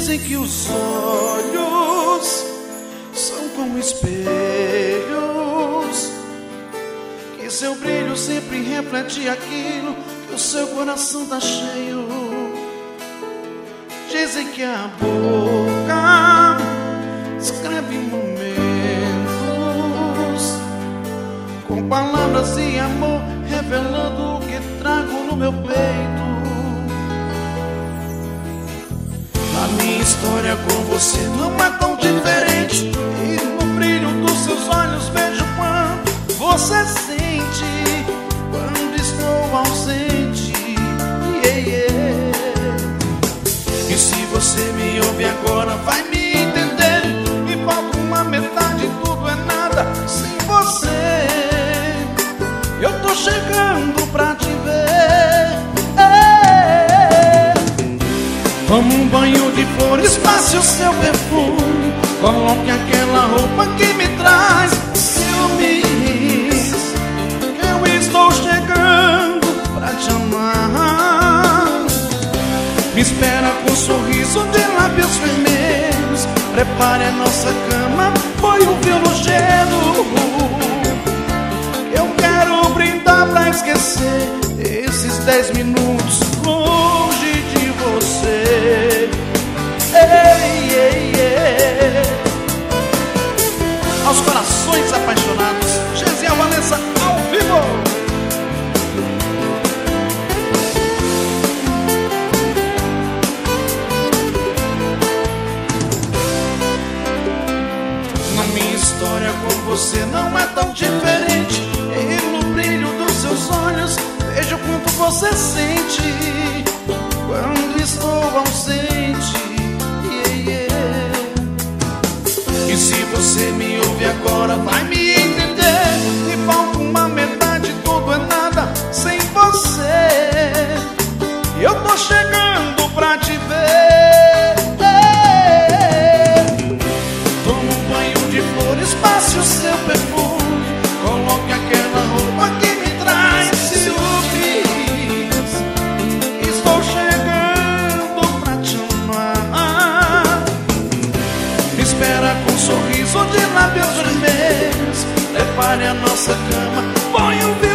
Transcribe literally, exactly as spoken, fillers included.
Dizem que os olhos são como espelhos, que seu brilho sempre reflete aquilo que o seu coração tá cheio. Dizem que a boca escreve momentos com palavras de amor, revelando o que trago no meu peito. A minha história com você não é tão diferente, e no brilho dos seus olhos vejo quanto você sente quando estou ausente. Yeah, yeah. E se você me ouve agora vai me entender, me falta uma metade, tudo é nada sem você. Eu tô chegando pra te ver. Toma um banho de flores, passe o seu perfume, coloque aquela roupa que me traz ciúmes. Eu estou chegando pra te amar. Me espera com um sorriso de lábios vermelhos, prepare a nossa cama, põe o violão cheiro. Eu quero brindar pra esquecer esses dez minutos longe de você. Ei, ei, ei. Aos corações apaixonados, Gesiel Valença ao vivo. Na minha história com você não é tão diferente, e no brilho dos seus olhos vejo quanto você sente quando estou ausente. Yeah, yeah. E se você me ouve agora vai me entender, me falta uma metade, tudo é nada sem você. Eu tô chegando pra te ver. Toma um banho de flores, passe o seu perfume, coloque aquela roupa que me traz ciúmes. Estou chegando pra te amar. Me espera com um sorriso de lábios vermelhos, prepare a nossa cama, põe o